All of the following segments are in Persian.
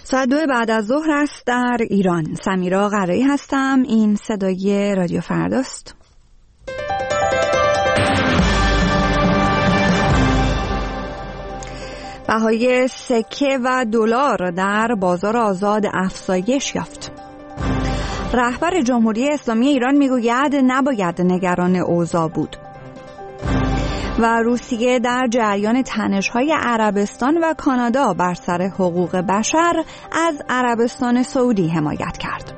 ساعت 2 بعد از ظهر است در ایران. سمیرا قرایی هستم. این صدای رادیو فرداست. بهای سکه و دلار در بازار آزاد افزایش یافت. رهبر جمهوری اسلامی ایران میگوید نباید نگران اوضاع بود. و روسیه در جریان تنش‌های عربستان و کانادا بر سر حقوق بشر از عربستان سعودی حمایت کرد.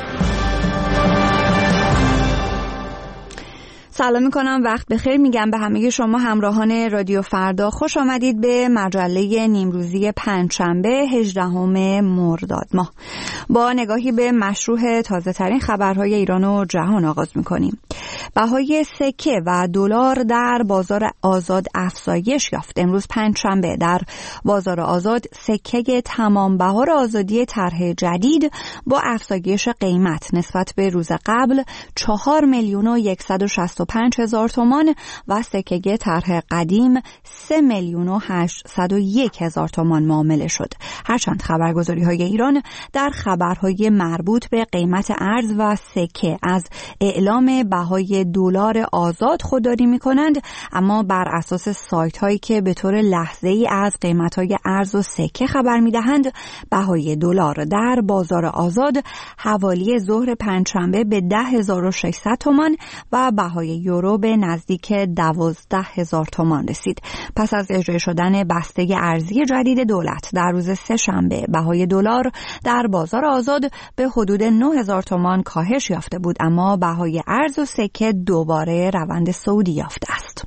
سلام میکنم، وقت بخیر میگم به همه شما همراهان رادیو فردا. خوش آمدید به مجله نیمروزی پنجشنبه 18 مرداد ماه. با نگاهی به مشروع تازه ترین خبرهای ایران و جهان آغاز میکنیم. بهای سکه و دلار در بازار آزاد افزایش یافت. امروز پنجشنبه در بازار آزاد سکه تمام بهار آزادی طرح جدید با افزایش قیمت نسبت به روز قبل 4,165,000 تومان و سکه طرح قدیم 3,801,000 تومان معامله شد. هرچند خبرگزاری‌های ایران در خبرهای مربوط به قیمت ارز و سکه از اعلام بهای دلار آزاد خودداری می‌کنند، اما بر اساس سایت‌هایی که به طور لحظه‌ای از قیمت‌های ارز و سکه خبر می‌دهند، بهای دلار در بازار آزاد حوالی ظهر پنجشنبه به 10,600 تومان و بهای یورو به نزدیک 12,000 تومان رسید. پس از اجرا شدن بسته ارزی جدید دولت در روز سه‌شنبه، بهای دلار در بازار آزاد به حدود 9,000 تومان کاهش یافته بود، اما بهای ارز و سکه دوباره روند صعودی یافته است.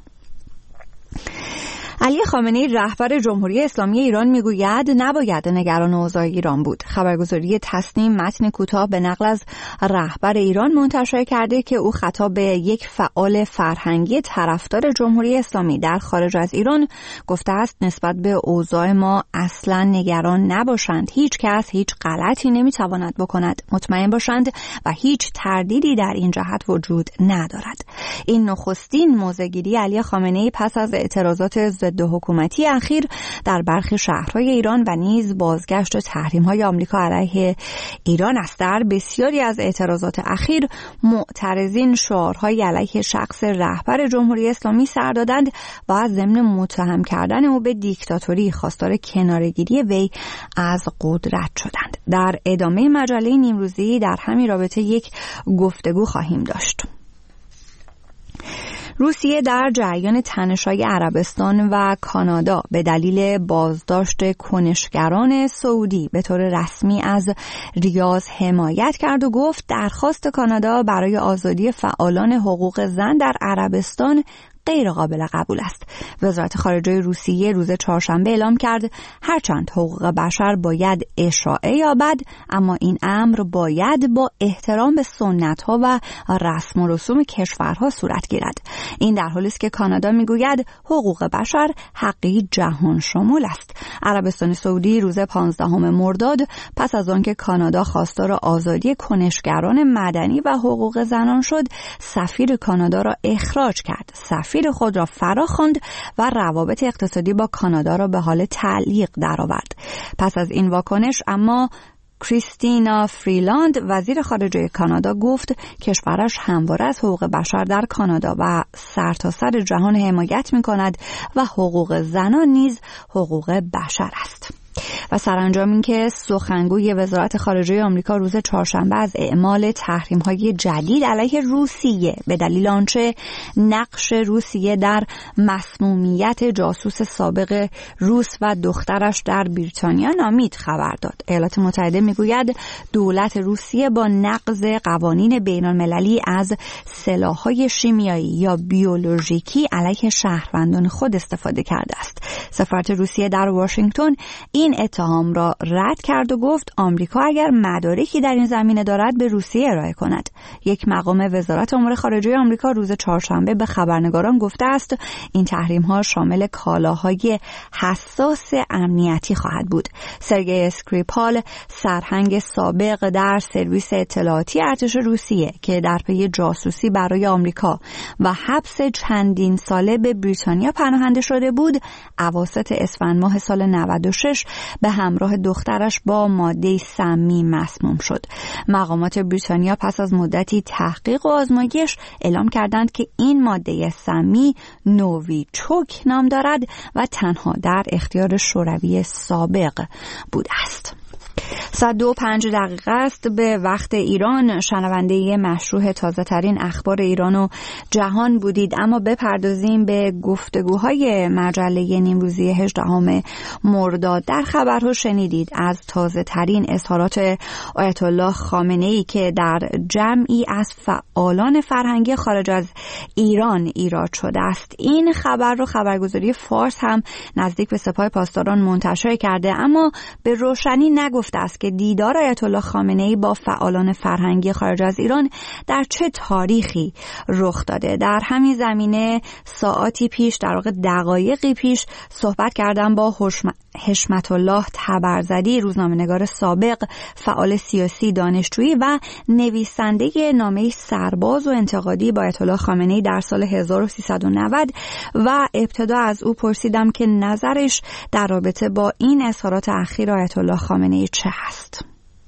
علی خامنه‌ای رهبر جمهوری اسلامی ایران میگوید نباید نگران اوضاع ایران بود. خبرگزاری تصنیم متن کوتاه به نقل از رهبر ایران منتشر کرده که او خطاب به یک فعال فرهنگی طرفدار جمهوری اسلامی در خارج از ایران گفته است نسبت به اوضاع ما اصلا نگران نباشند. هیچ کس هیچ غلطی نمیتواند بکند. مطمئن باشند و هیچ تردیدی در این جهت وجود ندارد. این نخستین موضع‌گیری علی خامنه‌ای پس از اعتراضات ضد حکومتی اخیر در برخی شهرهای ایران و نیز بازگشت تحریم‌های آمریکا علیه ایران است. در بسیاری از اعتراضات اخیر معترضین شعارهای علیه شخص رهبر جمهوری اسلامی سر دادند و ضمن متهم کردن او به دیکتاتوری خواستار کناره‌گیری وی از قدرت شدند. در ادامه مجله نیمروزی در همین رابطه یک گفتگو خواهیم داشت. روسیه در جریان تنش‌های عربستان و کانادا به دلیل بازداشت کنشگران سعودی به طور رسمی از ریاض حمایت کرد و گفت درخواست کانادا برای آزادی فعالان حقوق زن در عربستان غیر قابل قبول است. وزارت خارجه روسیه روز چهارشنبه اعلام کرد هرچند حقوق بشر باید اشاعه یابد، اما این امر باید با احترام به سنت‌ها و رسم و رسوم کشورها صورت گیرد. این در حالی است که کانادا میگوید حقوق بشر حقی جهان شمول است. عربستان سعودی روز 15 مرداد پس از آنکه کانادا خواستار آزادی کنشگران مدنی و حقوق زنان شد، سفیر کانادا را اخراج کرد. سفیر خود را فراخواند و روابط اقتصادی با کانادا را به حال تعلیق درآورد. پس از این واکنش اما کریستینا فریلاند وزیر خارجه کانادا گفت کشورش همواره از حقوق بشر در کانادا و سرتاسر جهان حمایت می‌کند و حقوق زنان نیز حقوق بشر است. و سرانجام این که سخنگوی وزارت خارجه آمریکا روز چهارشنبه از اعمال تحریم‌های جدید علیه روسیه به دلیل آنچه نقش روسیه در مسمومیت جاسوس سابق روس و دخترش در بریتانیا نامید خبر داد. ایالات متحده میگوید دولت روسیه با نقض قوانین بین‌المللی از سلاح‌های شیمیایی یا بیولوژیکی علیه شهروندان خود استفاده کرده است. سفارت روسیه در واشنگتن این اتهام را رد کرد و گفت آمریکا اگر مدارکی در این زمینه دارد به روسیه ارائه کند. یک مقام وزارت امور خارجه آمریکا روز چهارشنبه به خبرنگاران گفته است این تحریم‌ها شامل کالاهای حساس امنیتی خواهد بود. سرگئی اسکریپال سرهنگ سابق در سرویس اطلاعاتی ارتش روسیه که در پی جاسوسی برای آمریکا و حبس چندین ساله به بریتانیا پناهنده شده بود، اواسط اسفند ماه سال 96 به همراه دخترش با ماده سمی مسموم شد. مقامات بریتانیا پس از مدتی تحقیق و آزمایش اعلام کردند که این ماده سمی نوویچوک نام دارد و تنها در اختیار شوروی سابق بوده است. 105 دقیقه است به وقت ایران. شنونده مشروع تازه ترین اخبار ایران و جهان بودید، اما بپردازیم به گفتگوهای مجله نیمروزی 18 مرداد. در خبرها شنیدید از تازه ترین اظهارات آیت الله خامنه‌ای که در جمعی از فعالان فرهنگی خارج از ایران ایراد شده است. این خبر رو خبرگزاری فارس هم نزدیک به سپاه پاسداران منتشر کرده، اما به روشنی نگفته است که دیدار آیت الله خامنه‌ای با فعالان فرهنگی خارج از ایران در چه تاریخی رخ داده. در همین زمینه ساعاتی پیش، در واقع دقایقی پیش، صحبت کردم با حشمت الله تبرزدی، روزنامه‌نگار سابق، فعال سیاسی، دانشجویی و نویسنده نامه سرباز و انتقادی با آیت الله خامنه‌ای در سال 1390 و ابتدا از او پرسیدم که نظرش در رابطه با این اظهارات اخیر آیت الله خامنه‌ای چه هست.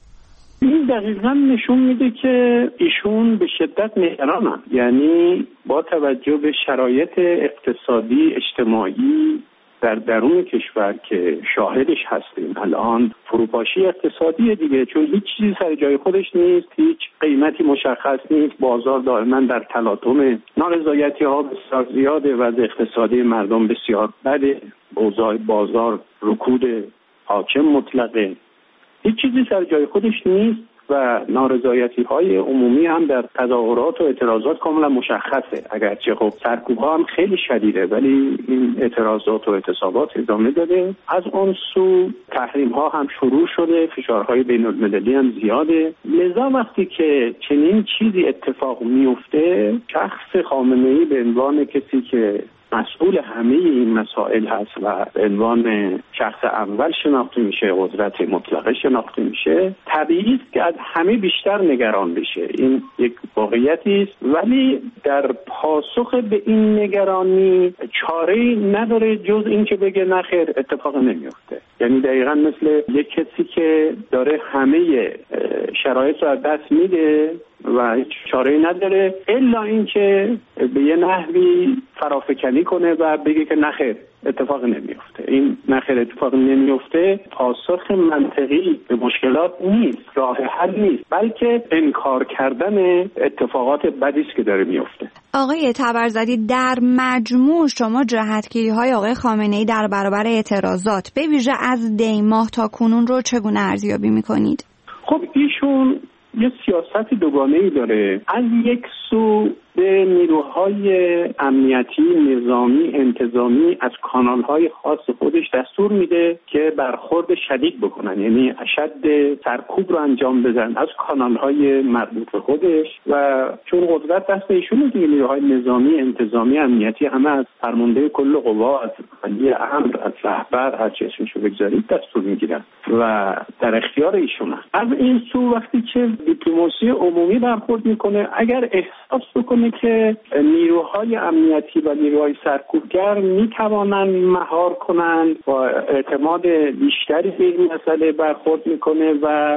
این دقیقاً نشون میده که ایشون به شدت نگرانن، یعنی با توجه به شرایط اقتصادی اجتماعی در درون کشور که شاهدش هستیم الان، فروپاشی اقتصادی دیگه، چون هیچ چیزی سر جای خودش نیست، هیچ قیمتی مشخص نیست، بازار دائما در تلاطم، نارضایتی‌ها بسیار زیاده، وضع اقتصادی مردم بسیار بده، اوضاع بازار رکود حاکم مطلقه، هیچ چیزی سر جای خودش نیست و نارضایتی‌های عمومی هم در تظاهرات و اعتراضات کاملا مشخصه. اگرچه خب سرکوب‌ها هم خیلی شدیده، ولی این اعتراضات و اعتصابات ادامه داده. از اون سو تحریم‌ها هم شروع شده، فشارهای بین‌المللی هم زیاده. لذا وقتی که چنین چیزی اتفاق میفته، شخص خامنه‌ای به عنوان کسی که مسئول همه این مسائل هست و به عنوان شخص اول شناخته میشه، قدرت مطلقه شناخته میشه، طبیعی است که از همه بیشتر نگران بشه. این یک واقعیتی است، ولی در پاسخ به این نگرانی چاره‌ای نداره جز این که بگه نه خیر اتفاق نمیفته. یعنی دقیقاً مثل یک کسی که داره همه شرایط رو از دست میده و هیچ چاره‌ای نداره الا اینکه به یه نحوی فرافکنی کنه و بگه که نخیر اتفاق نمیفته. این نخیر اتفاق نمیفته پاسخ منطقی به مشکلات نیست، راه حل نیست، بلکه انکار کردن اتفاقات بدی است که داره میفته. آقای تبرزدی، در مجموع شما جهتگیری‌های آقای خامنه‌ای در برابر اعتراضات به ویژه از دی ماه تا کنون رو چگونه ارزیابی می‌کنید؟ خب ایشون یه سیاست دوگانه‌ای داره. از یک سو به نیروهای امنیتی، نظامی، انتظامی از کانال‌های خاص خودش دستور میده که برخورد شدید بکنن، یعنی اشد سرکوب رو انجام بدن از کانال‌های مربوط به خودش و چون قدرت دست ایشونه دیگه، نیروهای نظامی، انتظامی، امنیتی همه از فرمانده کل قوا، از ولی امر، از رهبر، هر چی اسمشو بگذارید دستور میگیرن و در اختیار ایشونه. از این سو وقتی که دیپلماسی عمومی برخورد میکنه، اگر احساس بکنه که نیروهای امنیتی و نیروهای سرکوبگر میتوانند مهار کنند و اعتماد بیشتری به این مسئله برخورد میکنه و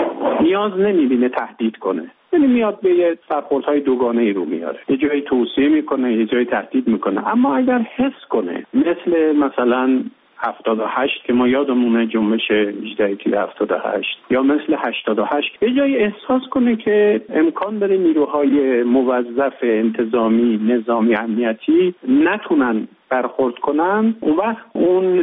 نیاز نمیبینه تهدید کنه، یعنی میاد به یه برخوردهای دوگانه‌ای رو میاره، یه جایی توصیه میکنه، یه جایی تهدید میکنه. اما اگر حس کنه مثلا 78 که ما یادمونه جنبش 18 تیر 78 یا مثل 88 یه جایی احساس کنه که امکان داره نیروهای موظف انتظامی، نظامی، امنیتی نتونن برخورد کنن، اون وقت اون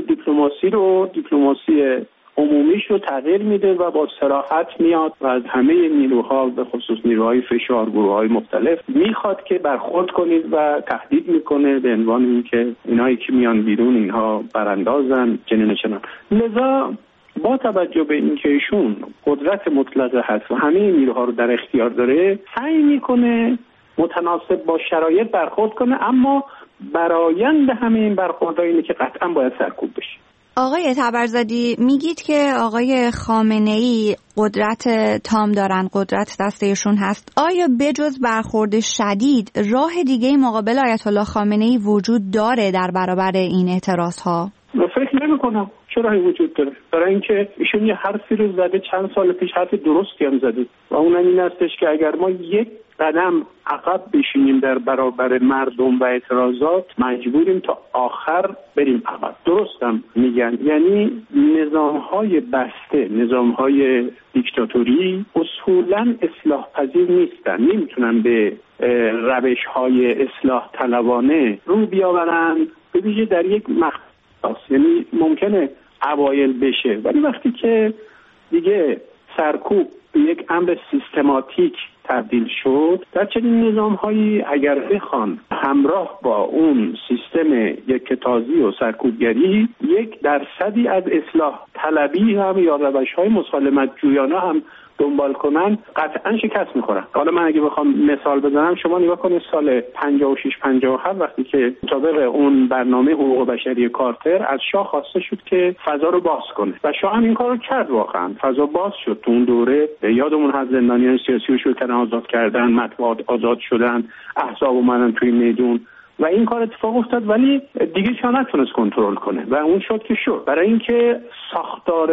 دیپلماسی عمومیش رو تغییر میده و با صراحت میاد و از همه نیروها به خصوص نیروهای فشار، گروه‌های مختلف میخواد که برخورد کنید و تهدید میکنه به عنوان اینکه اینایی که میان بیرون اینها براندازن جنین چنان. لذا با توجه به اینکه ایشون قدرت مطلقه هست و همه نیروها رو در اختیار داره، سعی میکنه متناسب با شرایط برخورد کنه، اما برآیند همه این برخوردها اینه که قطعا باید سرکوب بشه. آقای تبرزدی، میگید که آقای خامنه‌ای قدرت تام دارن، قدرت دست ایشون هست. آیا بجز برخورد شدید راه دیگه مقابل آیت الله خامنه‌ای وجود داره در برابر این اعتراض‌ها؟ فکر نمی‌کنم کنم. چه راهی وجود داره؟ برای اینکه ایشون یه حرفی رو زده چند سال پیش، حرف درستی هم زده و اونم این هستش که اگر ما یک قدم عقب بشینیم در برابر مردم و اعتراضات، مجبوریم تا آخر بریم عقب. درستم میگن، یعنی نظام‌های بسته، نظام‌های دیکتاتوری اصولاً اصلاح پذیر نیستن، نمیتونن به روش‌های اصلاح طلبانه رو بیاورن، به ویژه در یک مقطع. یعنی ممکنه اوایل بشه، ولی وقتی که دیگه سرکوب به یک امر سیستماتیک تبدیل شد، در چنین نظام‌هایی اگر بخوان همراه با اون سیستم یکتازی و سرکوبگری 1% از اصلاح طلبی هم یا روش‌های مسالمت جویانه هم دنبال کنن، قطعا شکست میخورن. حالا من اگه بخوام مثال بزنم، شما نگاه کنید سال 56 57 وقتی که مطابق اون برنامه حقوق بشری کارتر از شاه خواسته شد که فضا رو باز کنه و شاه هم این کارو کرد، واقعا فضا باز شد. تو اون دوره یادمون هست زندانیان سیاسی رو شروع کردن آزاد کردن، مطبوعات آزاد شدن، احزاب اومدن توی میدون و این کار اتفاق افتاد، ولی دیگه شاه نتونست کنترل کنه و اون شد که شد. برای اینکه ساختار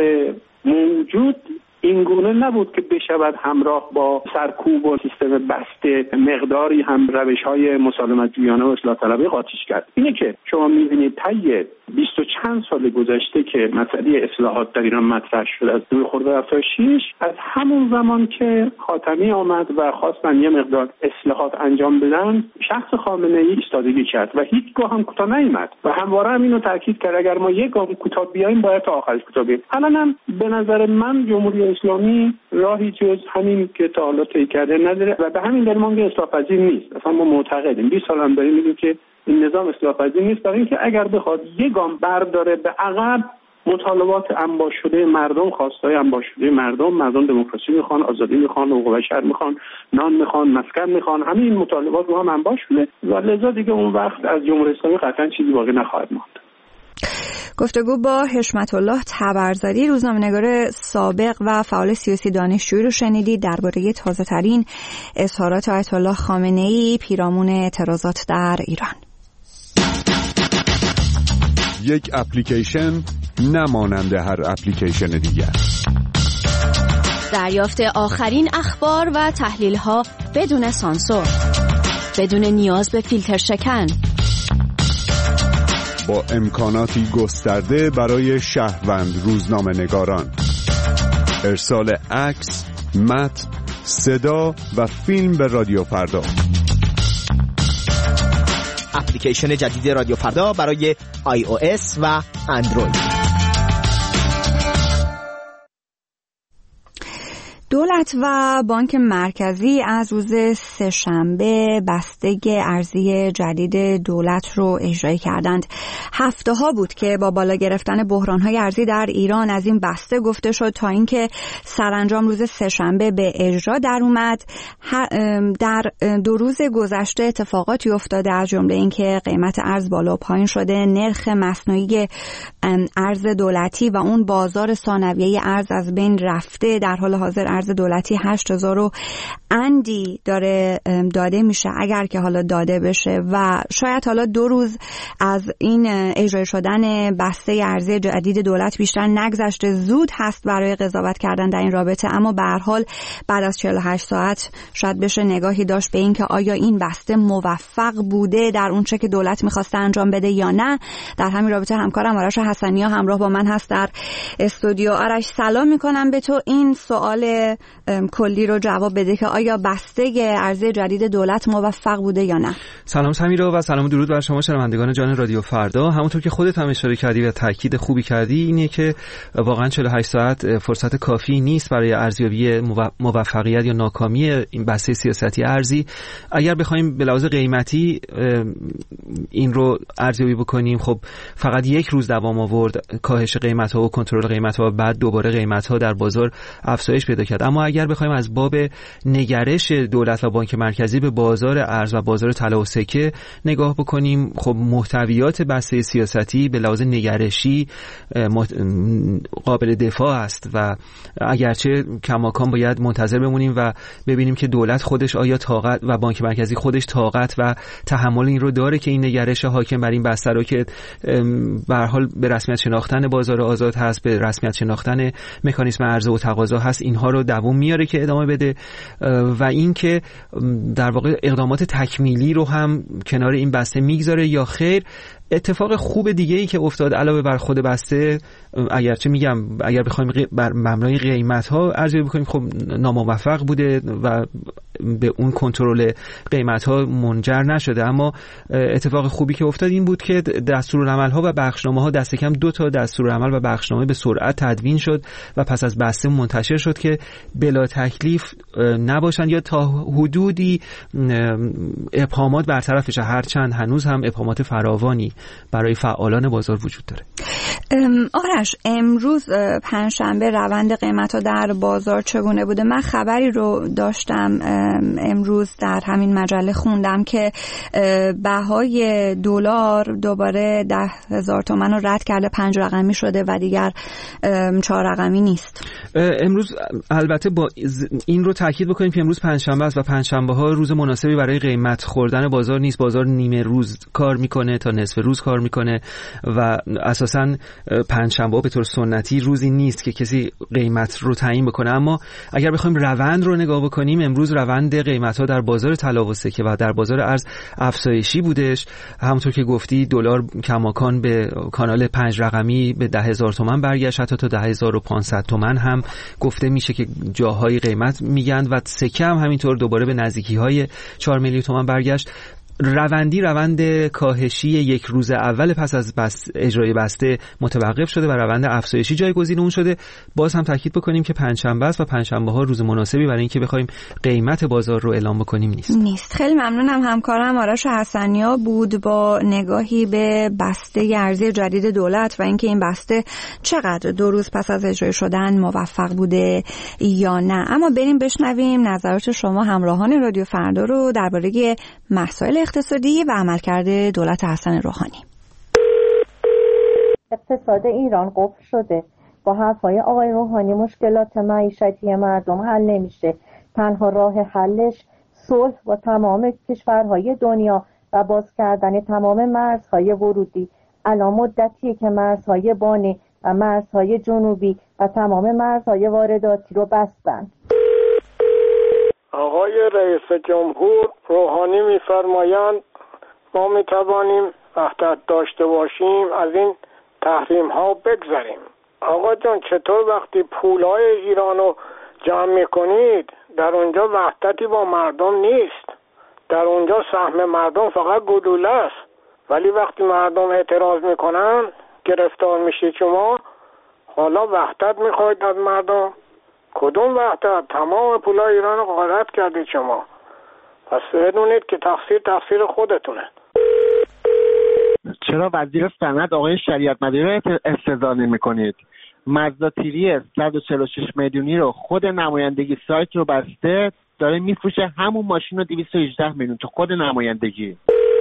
موجود این گونه نبود که بشود همراه با سرکوب و سیستم بسته مقداری هم روش‌های مسالمت جویانه و اصلاح طلبی قاطیش کرد. اینه که شما می‌بینید طی 20 و چند سال گذشته که مسئله اصلاحات در ایران مطرح شد از 2006، از همون زمان که خاتمی آمد و خواستن یه مقدار اصلاحات انجام بدن، شخص خامنه‌ای ایستادگی کرد و هیچگاه هم کوتاه نیامد و همواره هم اینو تاکید کرد اگر ما یک گام کوتاه بیایم باید تا آخرش کوتاه بیایم. الان هم به نظر من جمهوری اسلامی راهی جز همین که تا حالا طی کرده نداره و به همین دلیل ما میگیم اصلاح پذیر نیست. اصلا ما معتقدیم 20 سال هم داریم میگیم که این نظام اصلاح پذیر نیست، برای اینکه اگر بخواد یک گام برداره به عقب، مطالبات انباش شده مردم، خواستای انباش شده مردم دموکراسی میخوان، آزادی میخوان، حقوق بشر میخوان، نان میخوان، مسکن میخوان، همه این مطالبات رو هم انباش شده و لذا دیگه اون وقت از جمهوری اسلامی قطعا چیزی باقی نخواهد ماند. گفتگو با حشمت الله تبرزدی، روزنامه‌نگار سابق و فعال سیاسی دانشجویی رو شنیدید درباره تازه‌ترین اظهارات آیت الله خامنه‌ای پیرامون اعتراضات در ایران. یک اپلیکیشن نمانند هر اپلیکیشن دیگر. دریافت آخرین اخبار و تحلیل‌ها بدون سانسور، بدون نیاز به فیلتر شکن، با امکاناتی گسترده برای شهروند روزنامه‌نگاران، ارسال عکس، متن، صدا و فیلم به رادیو فردا. اپلیکیشن جدید رادیو فردا برای iOS و اندروید. دولت و بانک مرکزی از روز سه‌شنبه بسته ارزی جدید دولت رو اجرایی کردند. هفته‌ها بود که با بالا گرفتن بحران‌های ارزی در ایران از این بسته گفته شد تا اینکه سرانجام روز سه‌شنبه به اجرا در اومد. در 2 روز گذشته اتفاقاتی افتاده، از جمله اینکه قیمت ارز بالا و پایین شده، نرخ مصنوعی ارز دولتی و اون بازار ثانویه ارز از بین رفته. در حال حاضر ارز دولتی 8000 و اندی داره داده میشه اگر که حالا داده بشه و شاید حالا 2 روز از این اجرا شدن بسته ارزی جدید دولت بیشتر نگذشته. زود هست برای قضاوت کردن در این رابطه، اما به هر حال بعد از 48 ساعت شاید بشه نگاهی داشت به این که آیا این بسته موفق بوده در اون چه که دولت می‌خواسته انجام بده یا نه. در همین رابطه همکارم آرش حسنی‌ها همراه با من هست در استودیو. آرش سلام می‌کنم به تو. این سوال کلی رو جواب بده که آیا بسته ارزی جدید دولت موفق بوده یا نه. سلام سمیرا و سلام درود بر شما شنوندگان جان رادیو فردا. همونطور که خودت هم اشاره کردی و تاکید خوبی کردی اینه که واقعا 48 ساعت فرصت کافی نیست برای ارزیابی موفقیت یا ناکامی این بسته سیاستی ارزی. اگر بخوایم به لحاظ قیمتی این رو ارزیابی بکنیم، خب فقط 1 روز دوام آورد کاهش قیمت‌ها و کنترل قیمت‌ها، بعد دوباره قیمت‌ها در بازار افزایش پیدا کرد. داد. اما اگر بخوایم از باب نگرش دولت و بانک مرکزی به بازار ارز و بازار طلا و سکه نگاه بکنیم، خب محتویات بسته سیاستی به لحاظ نگرشی قابل دفاع است و اگرچه کماکان باید منتظر بمونیم و ببینیم که دولت خودش آیا طاقت و بانک مرکزی خودش طاقت و تحمل این رو داره که این نگرش حاکم بر این بسته رو که به هر حال به رسمیت شناختن بازار آزاد هست، به رسمیت شناختن مکانیزم عرضه و تقاضا هست، اینها رو دوام میاره که ادامه بده و این که در واقع اقدامات تکمیلی رو هم کنار این بسته میگذاره یا خیر. اتفاق خوب دیگه ای که افتاد علاوه بر خود بسته، اگرچه میگم اگر بخوایم بر مبنای قیمت ها ارزیابی بکنیم خب ناموفق بوده و به اون کنترل قیمت ها منجر نشده، اما اتفاق خوبی که افتاد این بود که دستورالعمل ها و بخشنامه ها دست کم 2 تا دستورالعمل و بخشنامه به سرعت تدوین شد و پس از بسته منتشر شد که بلا تکلیف نباشن یا تا حدودی ابهامات برطرف شه، هرچند هنوز هم ابهامات فراوانی برای فعالان بازار وجود داره. آرش، امروز پنجشنبه روند قیمت‌ها در بازار چگونه بوده؟ من خبری رو داشتم امروز در همین مجله خوندم که بهای دلار دوباره 10,000 تومان رو رد کرده، 5 رقمی شده و دیگر 4 رقمی نیست. امروز البته با این رو تاکید بکنیم که امروز پنجشنبه است و پنجشنبه ها روز مناسبی برای قیمت خوردن بازار نیست. بازار نیمه روز کار میکنه تا نصف روز کار میکنه و اساساً پنجشنبه به طور سنتی روزی نیست که کسی قیمت رو تعیین بکنه. اما اگر بخوایم روند رو نگاه بکنیم، امروز روند قیمت‌ها در بازار طلا و سکه و در بازار ارز افزایشی بودش. همونطور که گفتی دلار کماکان به کانال 5 رقمی به 10,000 تومان برگشت، حتی تا 10,500 تومان هم گفته میشه که جاهای قیمت میگن و سکه هم همینطور دوباره به نزدیکی‌های 4 میلیون تومان برگشت. روند کاهشی یک روز اول پس از اجرای بسته متوقف شده و روند افزایشی جایگزین اون شده. باز هم تاکید بکنیم که پنجشنبه است و پنجشنبه ها روز مناسبی برای اینکه بخوایم قیمت بازار رو اعلام بکنیم نیست. خیلی ممنونم. همکارم آرش حسنیا بود با نگاهی به بسته ارزی جدید دولت و اینکه این بسته چقدر 2 روز پس از اجرای شدن موفق بوده یا نه. اما بریم بشنویم نظرات شما همراهان رادیو فردا رو درباره مسائل اقتصادی و عملکرد دولت حسن روحانی. اقتصاد ایران قفل شده. با حرفای آقای روحانی مشکلات معیشتی مردم حل نمیشه. تنها راه حلش صلح با تمام کشورهای دنیا و باز کردن تمام مرزهای ورودی. الان مدتیه که مرزهای بانی و مرزهای جنوبی و تمام مرزهای وارداتی رو بستن. آقای رئیس جمهور روحانی می‌فرمایند ما می‌توانیم وحدت داشته باشیم، از این تحریم ها بگذریم. آقا جان، چطور وقتی پولهای ایران رو جمع می‌کنید در اونجا وحدتی با مردم نیست؟ در اونجا سهم مردم فقط گلوله است، ولی وقتی مردم اعتراض میکنن گرفتار میشید شما. حالا وحدت میخواید از مردم؟ کدوم وحدت؟ تمام پولای ایران رو غارت کردید شما. پس بدونید که تقصیر خودتونه. چرا وزیر صنعت آقای شریعت مداری رو استدعا نمی‌کنید؟ مزداتیری 146 میلیونی رو خود نمایندگی سایت رو بسته داره میفروشه، همون ماشین رو 218 میلیون تو خود نمایندگی.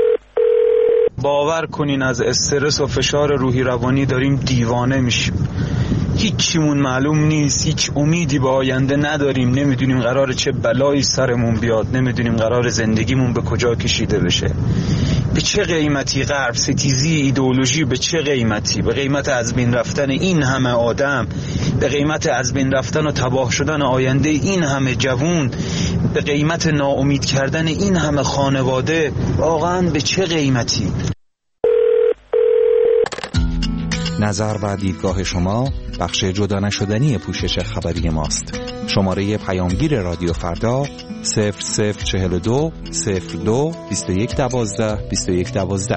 باور کنین از استرس و فشار روحی روانی داریم دیوانه میشیم. هیچیمون معلوم نیست، هیچ امیدی به آینده نداریم، نمیدونیم قراره چه بلایی سرمون بیاد، نمیدونیم قراره زندگیمون به کجا کشیده بشه، به چه قیمتی. غرب ستیزی ایدئولوژی به چه قیمتی؟ به قیمت از بین رفتن این همه آدم، به قیمت از بین رفتن و تباه شدن آینده این همه جوون، به قیمت ناامید کردن این همه خانواده. واقعا به چه قیمتی؟ نظر و دیدگاه شما بخش جدا نشدنی پوشش خبری ماست. شماره پیامگیر رادیو فردا 0042 02 2112 2112.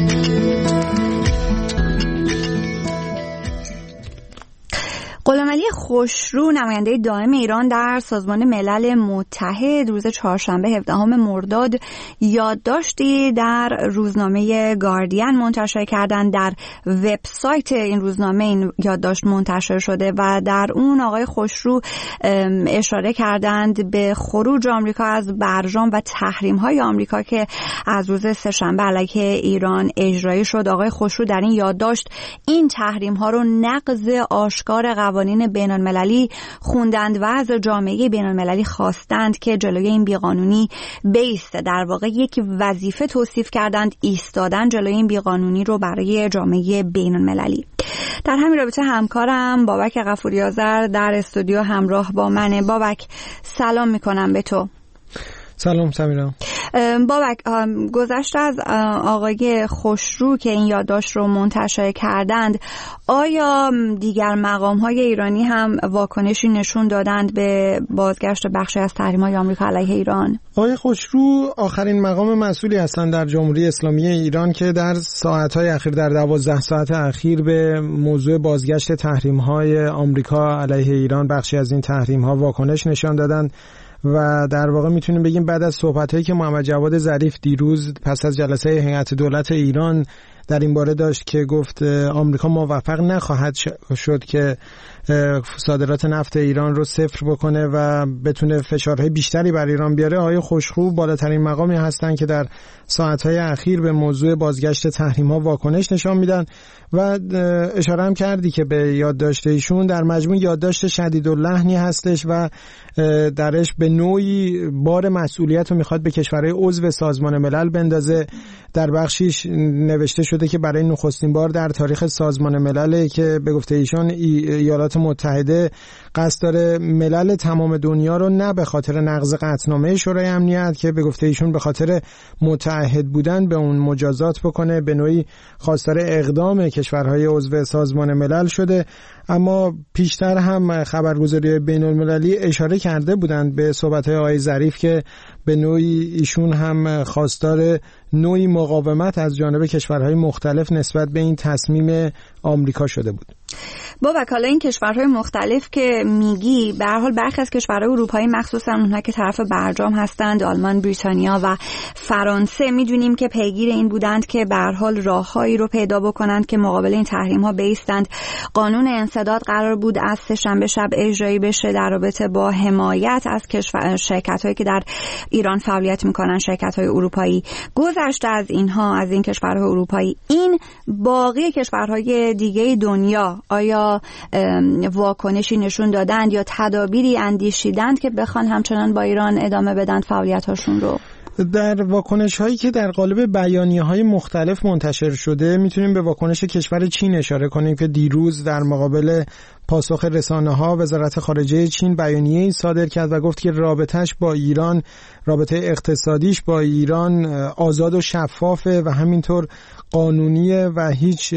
غلامعلی خسرو نماینده دائم ایران در سازمان ملل متحد روز چهارشنبه 17 مرداد یادداشتی در روزنامه گاردین منتشر کردند. در وبسایت این روزنامه این یادداشت منتشر شده و در اون آقای خسرو اشاره کردند به خروج آمریکا از برجام و تحریم‌های آمریکا که از روز سه‌شنبه علیه ایران اجرایی شد. آقای خسرو در این یادداشت این تحریم‌ها رو نقض آشکار قوانین بین‌المللی خوندند و از جامعه بین‌المللی خواستند که جلوی این بیقانونی بایسته. در واقع یک وظیفه توصیف کردند ایستادن جلوی این بیقانونی رو برای جامعه بین‌المللی. در همین رابطه همکارم بابک غفوری آذر در استودیو همراه با منه. بابک سلام میکنم به تو. سلام سمیرا. بابک، گذشته از آقای خسرو که این یادداشت رو منتشر کردند، آیا دیگر مقام‌های ایرانی هم واکنشی نشون دادند به بازگشت بخشی از تحریم‌های آمریکا علیه ایران؟ آقای خسرو آخرین مقام مسئولی هستند در جمهوری اسلامی ایران که در ساعت‌های اخیر، در 12 ساعت اخیر به موضوع بازگشت تحریم‌های آمریکا علیه ایران، بخشی از این تحریم‌ها واکنش نشان دادند و در واقع میتونیم بگیم بعد از صحبت‌هایی که محمد جواد ظریف دیروز پس از جلسه هیئت دولت ایران در این باره داشت که گفت آمریکا موفق نخواهد شد که صادرات نفت ایران رو صفر بکنه و بتونه فشارهای بیشتری بر ایران بیاره، آقای خسرو بالاترین مقامی هستند که در ساعت‌های اخیر به موضوع بازگشت تحریم‌ها واکنش نشان میدن و اشاره هم کردی که به یادداشت ایشون در مجموع یادداشت شدیداللحنی هستش و درش به نوعی بار مسئولیت رو میخواد به کشورهای عضو سازمان ملل بندازه. در بخشیش نوشته شده که برای نخستین بار در تاریخ سازمان ملل که به گفته ایشان ایالات متحده قصد داره ملل تمام دنیا رو نه به خاطر نقض قطعنامه شورای امنیت که به گفته ایشون به خاطر متعهد بودن به اون مجازات بکنه، به نوعی خواستار اقدام کشورهای عضو سازمان ملل شده. اما پیشتر هم خبرگزاری بین المللی اشاره کرده بودند به صحبت‌های آقای ظریف که به نوعی ایشون هم خواستار نوعی مقاومت از جانب کشورهای مختلف نسبت به این تصمیم آمریکا شده بود. بابک، حالا این کشورهای مختلف که میگی، به هر حال برخی از کشورهای اروپایی مخصوصا اونها که طرف برجام هستند، آلمان، بریتانیا و فرانسه، میدونیم که پیگیر این بودند که به هر حال راههایی رو پیدا بکنند که مقابل این تحریم‌ها بایستند. قانون انسداد قرار بود از سه‌شنبه شب اجرایی بشه در رابطه با حمایت از شرکت‌هایی که در ایران فعالیت میکنن، شرکت‌های اروپایی. گذشته از اینها، از این کشورهای اروپایی، این باقی کشورهای دیگه دنیا آیا واکنشی نشون دادند یا تدابیری اندیشیدند که بخوان همچنان با ایران ادامه بدن فعالیتاشون رو؟ در واکنش هایی که در قالب بیانیه های مختلف منتشر شده میتونیم به واکنش کشور چین اشاره کنیم که دیروز در مقابل پاسخ رسانه ها وزارت خارجه چین بیانیه‌ای صادر کرد و گفت که رابطه‌اش با ایران، رابطه اقتصادیش با ایران آزاد و شفافه و همینطور قانونیه و هیچ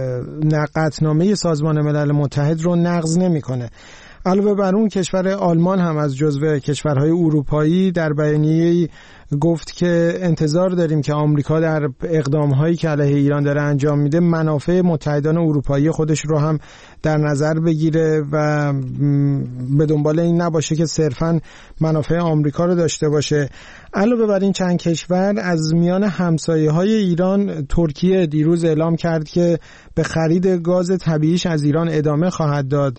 قطعنامه سازمان ملل متحد رو نقض نمی‌کنه. علاوه بر اون کشور آلمان هم از جزو کشورهای اروپایی در بیانیه‌ای گفت که انتظار داریم که آمریکا در اقدام‌هایی که علیه ایران داره انجام میده منافع متحدان اروپایی خودش رو هم در نظر بگیره و به دنبال این نباشه که صرفاً منافع آمریکا رو داشته باشه. علاوه بر این چند کشور از میان همسایه‌های ایران، ترکیه دیروز اعلام کرد که به خرید گاز طبیعیش از ایران ادامه خواهد داد.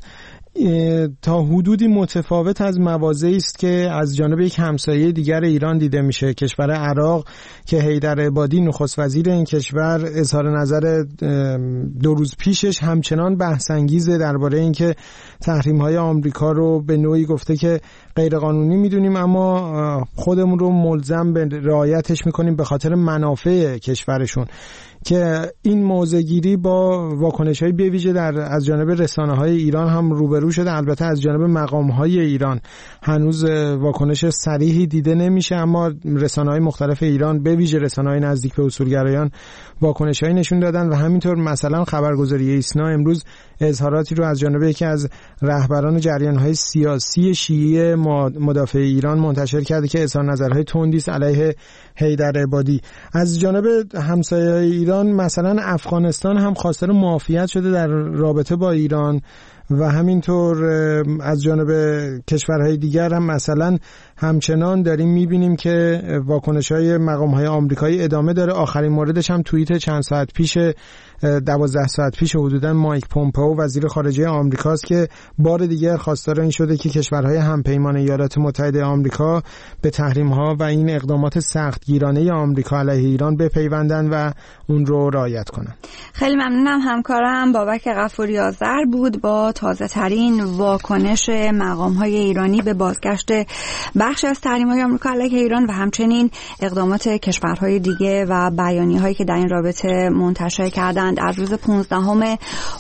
تا حدودی متفاوت از مواضعی است که از جانب یک همسایه دیگر ایران دیده میشه، کشور عراق که حیدر عبادی نخست وزیر این کشور اظهار نظر 2 روز پیشش همچنان بحث انگیزه درباره اینکه تحریم‌های آمریکا رو به نوعی گفته که غیر قانونی میدونیم اما خودمون رو ملزم به رعایتش میکنیم به خاطر منافع کشورشون، که این موضع‌گیری با واکنش‌های بی‌ویژه از جانب رسانه‌های ایران هم روبرو شده. البته از جانب مقام‌های ایران هنوز واکنش صریحی دیده نمیشه، اما رسانه‌های مختلف ایران به ویژه رسانه‌های نزدیک به اصولگرایان واکنش‌هایی نشون دادن و همینطور مثلا خبرگزاری ایسنا امروز اظهاراتی رو از جانب یکی از رهبران جریان‌های سیاسی شیعه مدافع ایران منتشر کرده که اظهار نظرهای تندی است علیه حیدر عبادی. از جانب همسایه‌های ایران مثلا افغانستان هم خواستار معافیت شده در رابطه با ایران و همینطور از جانب کشورهای دیگر هم مثلا همچنان داریم میبینیم که واکنش‌های مقام‌های آمریکایی ادامه داره. آخرین موردش هم توییت چند ساعت پیش 12 ساعت پیش حدوداً مایک پومپئو وزیر خارجه آمریکاست که بار دیگر خواستار این شده که کشورهای همپیمان ایالات متحده آمریکا به تحریم‌ها و این اقدامات سختگیرانه آمریکا علیه ایران بپیوندن و اون رو رعایت کنن. خیلی ممنونم. همکارم بابک غفوری آذر بود با تازه ترین واکنش مقام‌های ایرانی به بازگشت بخش از تحریم‌های آمریکا علیه ایران و همچنین اقدامات کشورهای دیگه و بیانیه‌هایی که در این رابطه منتشر کردند. از روز 15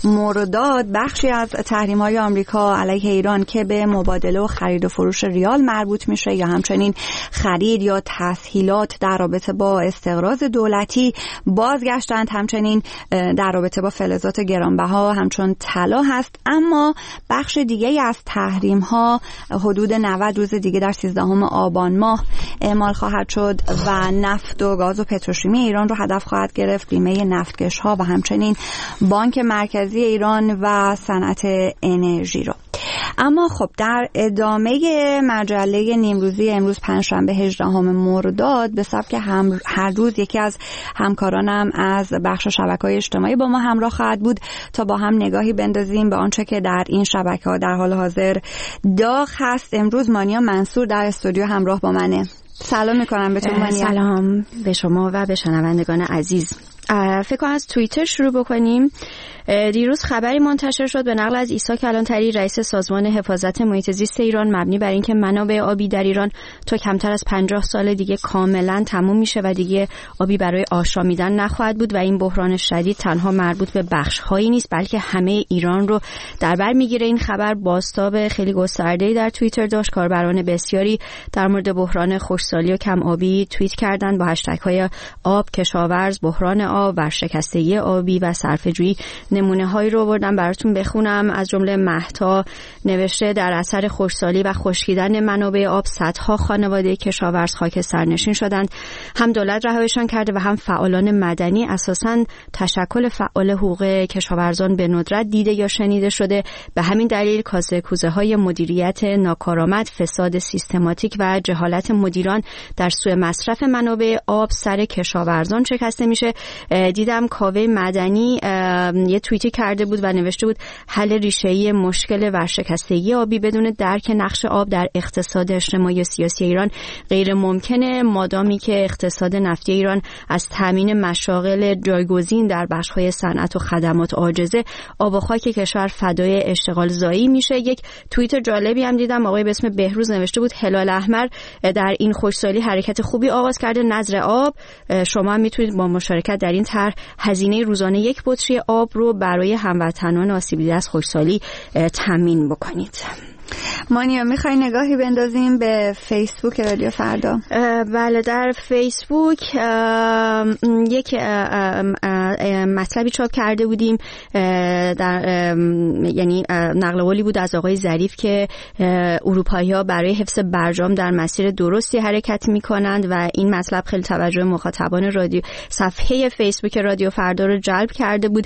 مرداد بخشی از تحریم‌های آمریکا علیه ایران که به مبادله و خرید و فروش ریال مربوط میشه یا همچنین خرید یا تسهیلات در رابطه با استقراض دولتی بازگشتند، همچنین در رابطه با فلزات گرانبها همچون طلا هست. اما بخش دیگه از تحریم‌ها حدود 90 روز دیگه در 13 آبان ماه اعمال خواهد شد و نفت و گاز و پتروشیمی ایران رو هدف خواهد گرفت، بیمه نفتکش‌ها و همچنین بانک مرکزی ایران و صنعت انرژی رو. اما خب در ادامه مجله نیمروزی امروز پنجشنبه 18 مرداد به سبک هر روز یکی از همکارانم از بخش شبکه‌های اجتماعی با ما همراه خواهد بود تا با هم نگاهی بندازیم به آنچه که در این شبکه‌ها در حال حاضر داغ هست. امروز مانیا منصور در استودیو همراه با منه. سلام میکنم به تو مانیا. سلام به شما و به شنوندگان عزیز. فکر کنم از توییتر شروع بکنیم. دیروز خبری منتشر شد به نقل از عیسی کلانتری رئیس سازمان حفاظت محیط زیست ایران مبنی بر اینکه منابع آبی در ایران تا کمتر از 50 سال دیگه کاملا تموم میشه و دیگه آبی برای آشامیدن نخواهد بود و این بحران شدید تنها مربوط به بخش‌هایی نیست بلکه همه ایران رو در بر میگیره. این خبر بازتاب خیلی گسترده‌ای در توییتر داشت. کاربران بسیاری در مورد بحران خشکسالی و کم آبی توییت کردند با هشتگ‌های آب کشاورز، بحران آب، ورشکستگی آبی و صرفه‌جویی. نمونه هایی رو بردم براتون بخونم. از جمله مهتا نوشته در اثر خشکسالی و خشکیدن منابع آب صدها خانواده کشاورز خاکسترنشین شدند. هم دولت رهایشان کرده و هم فعالان مدنی. اساساً تشکل فعال حقوق کشاورزان به ندرت دیده یا شنیده شده. به همین دلیل کاسه کوزه های مدیریت ناکارآمد، فساد سیستماتیک و جهالت مدیران در سوء مصرف منابع آب سر کشاورزان شکسته میشه. دیدم کاوه مدنی یه توییتی کرده بود و نوشته بود حل ریشه‌ای مشکل ورشکستگی آبی بدون درک نقش آب در اقتصاد اجتماعی و سیاسی ایران غیر ممکنه مادامی که اقتصاد نفتی ایران از تامین مشاغل جایگزین در بخش‌های صنعت و خدمات عاجزه. آب و خاک کشور فدای اشتغال زایی میشه. یک توییت جالبی هم دیدم آقای به اسم بهروز نوشته بود هلال احمر در این خشکسالی حرکت خوبی آغاز کرده نظر آب. شما هم میتونید با مشارکت در این طرح هزینه روزانه یک بطری آب رو برای هموطنان آسیب دیده از خشکسالی تامین بکنید. مانیا میخوای نگاهی بندازیم به فیسبوک رادیو فردا؟ بله، در فیسبوک یک مطلبی چاپ کرده بودیم در یعنی نقل قولی بود از آقای ظریف که اروپایی‌ها برای حفظ برجام در مسیر درستی حرکت میکنند و این مطلب خیلی توجه مخاطبان رادیو صفحه فیسبوک رادیو فردا رو جلب کرده بود.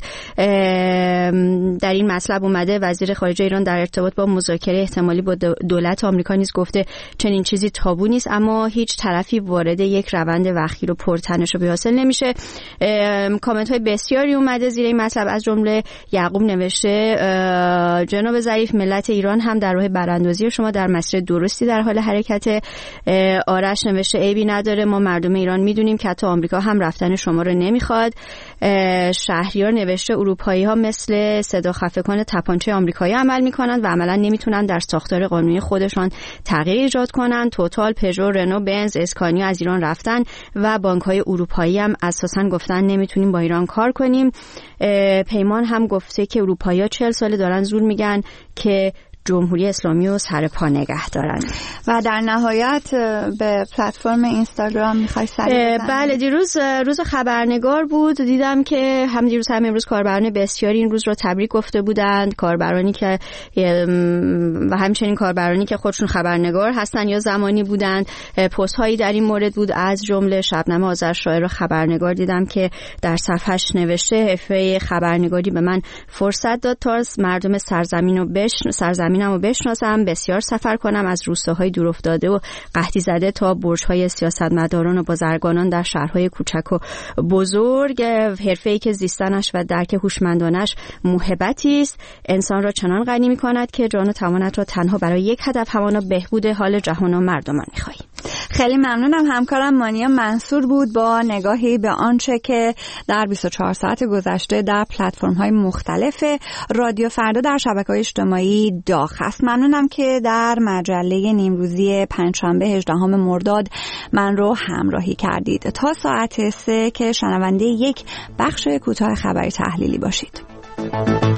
در این مطلب اومده وزیر خارجه ایران در ارتباط با مذاکره احتمالی با دولت آمریکا نیز گفته چنین چیزی تابو نیست، اما هیچ طرفی وارد یک روند وخیر و پرتنش و بی‌حاصل نمیشه. کامنت های بسیاری اومده زیر این مطلب. از جمله یعقوب نوشته جناب ظریف ملت ایران هم در راه براندازی شما در مسیر درستی در حال حرکت. آرش نوشته عیبی نداره، ما مردم ایران میدونیم که حتی آمریکا هم رفتن شما رو نمیخواد. شهریار نوشته اروپایی ها مثل صدا خفه‌کن تپانچه آمریکایی عمل میکنند و عملا نمیتونن در ساختار قانونی خودشان تغییر ایجاد کنند. توتال، پژو، رنو، بنز، اسکانیا از ایران رفتن و بانک‌های اروپایی هم اساساً گفتن نمیتونیم با ایران کار کنیم. پیمان هم گفته که اروپایی‌ها 40 ساله دارن زور میگن که جمهوری اسلامی رو سر پا نگه دارن. و در نهایت به پلتفرم اینستاگرام میخوای سری بزنی؟ بله، دیروز روز خبرنگار بود، دیدم که هم دیروز هم امروز کاربران بسیاری این روز رو تبریک گفته بودند، کاربرانی که و همچنین کاربرانی که خودشون خبرنگار هستن یا زمانی بودند. پست هایی در این مورد بود، از جمله شبنم آذرشاهر خبرنگار دیدم که در صفحش نوشته حرفه خبرنگاری به من فرصت داد تا مردم سرزمینم رو بشناسم، بسیار سفر کنم، از روستاهای دورافتاده و قحطی زده تا برج‌های سیاستمداران و بازرگانان در شهرهای کوچک و بزرگ. حرفه‌ای که زیستنش و درک هوشمندانش موهبتی است، انسان را چنان غنی می‌کند که جان و توانت را تنها برای یک هدف، همانا بهبود حال جهان و مردمان می‌خواهی. خیلی ممنونم. همکارم مانیا منصور بود با نگاهی به آنچه که در 24 ساعت گذشته در پلتفرم‌های مختلف رادیو فردا در شبکه‌های اجتماعی داغ است. ممنونم که در مجله نیمروزی پنجشنبه 18 مرداد من رو همراهی کردید. تا ساعت 3 که شنونده یک بخش کوتاه خبری تحلیلی باشید.